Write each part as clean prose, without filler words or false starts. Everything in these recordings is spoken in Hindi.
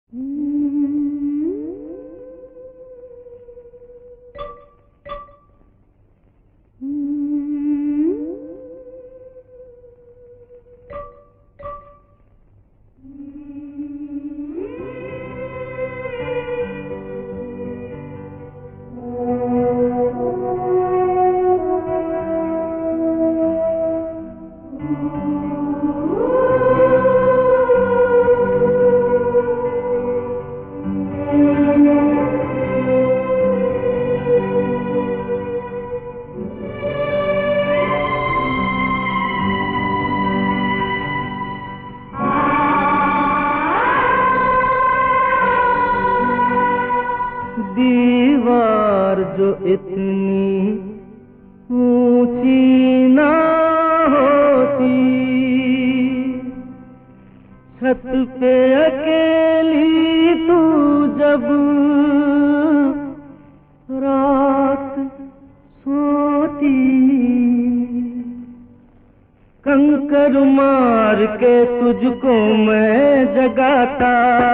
दीवार जो इतनी ऊंची ना होती, छत पे अकेली तू जब रात सोती, कंकर मार के तुझको मैं जगाता।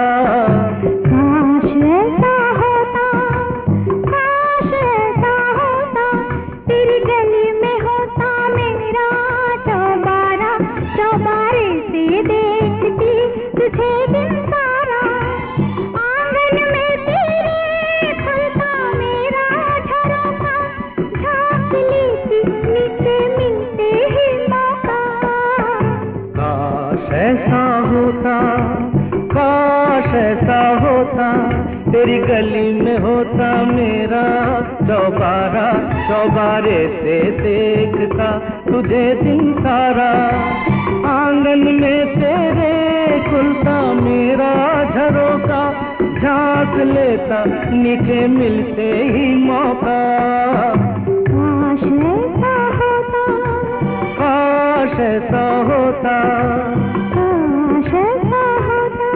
काश ऐसा होता, काश ऐसा होता, तेरी गली में होता मेरा चौबारा, चौबारे से देखती तुझे दिन सारा, आंगन में तेरे फलता मेरा झरोखा, झांक लेती नीचे मिलते ही मौका। काश ऐसा होता, काश ऐसा होता, तेरी गली में होता मेरा चौबारा, चौबारे से देखता तुझे दिन सारा, आंगन में तेरे खुलता मेरा झरोखा, झांक लेता नीचे मिलते ही मौका। काश ऐसा होता, काश ऐसा होता, काश ऐसा होता।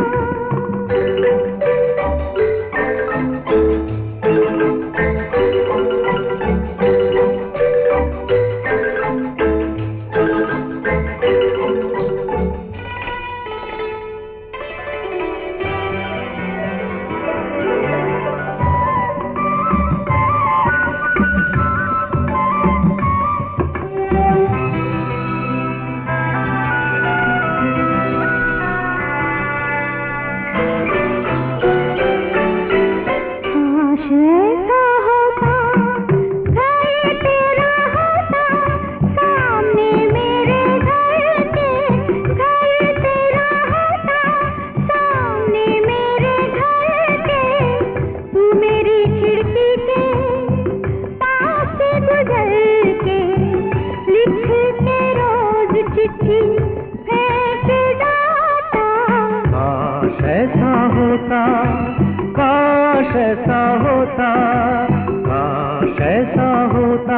काश ऐसा होता, घर तेरा होता, सामने मेरे घर के, घर तेरा होता, सामने मेरे घर के, तू मेरी खिड़की के पास से गुजर के, लिख के रोज चिट्ठी फेंक जाता। काश ऐसा होता, काश ऐसा होता, काश ऐसा होता।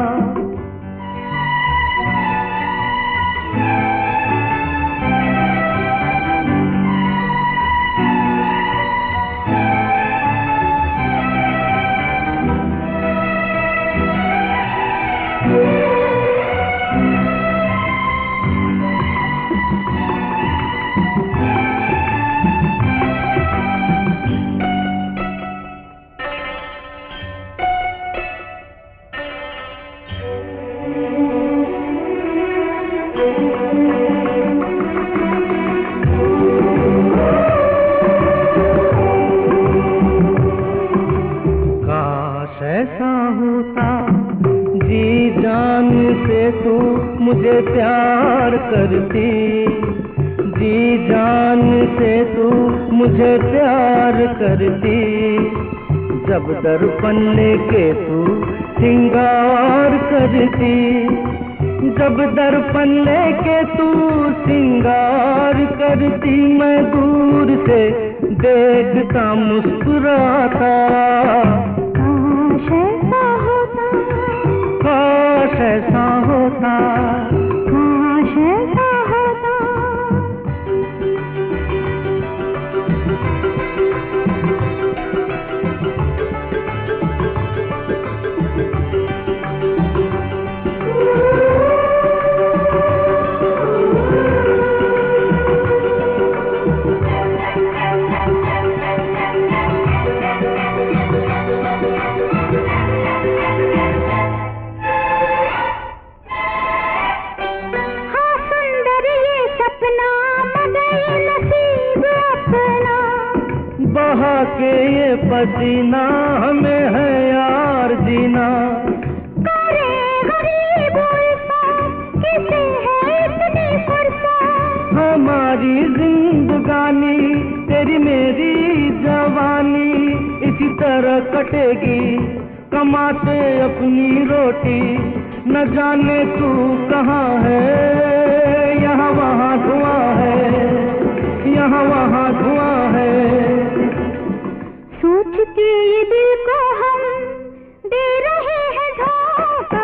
काश ऐसा होता, जी जान से तू मुझे प्यार करती, जी जान से तू मुझे प्यार करती, जब दर्पण लेके तू सिंगार करती, जब दर्पण लेके तू सिंगार करती, मैं दूर से देखता मुस्कुराता। काश ऐसा होता, काश ऐसा होता, काश ऐसा होता। बहा के ये पसीना हमें है यार जीना। करे गरीब उल्फा, किसे है इतनी फुर्सत। हमारी जिंदगानी तेरी मेरी जवानी इसी तरह कटेगी, कमाते अपनी रोटी। न जाने तू कहाँ है, यहाँ वहाँ धुआं है, यहाँ वहाँ धुआं है। सोचती ये दिल को हम दे रहे हैं धोखा।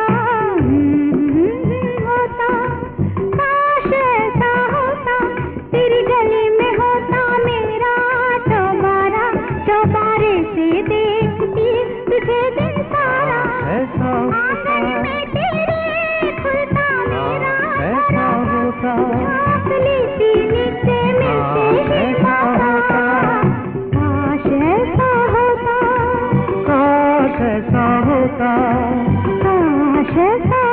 होता काश ऐसा होता, तेरी गली में होता मेरा चौबारा। चौबारे से देखती तुझे दिन सारा, ऐसा आंगन में तेरे खुलता मेरा ऐसा होता, झाँक लेती नीचे मिलते ही मौका। काश ऐसा होता, काश ऐसा होता, काश ऐसा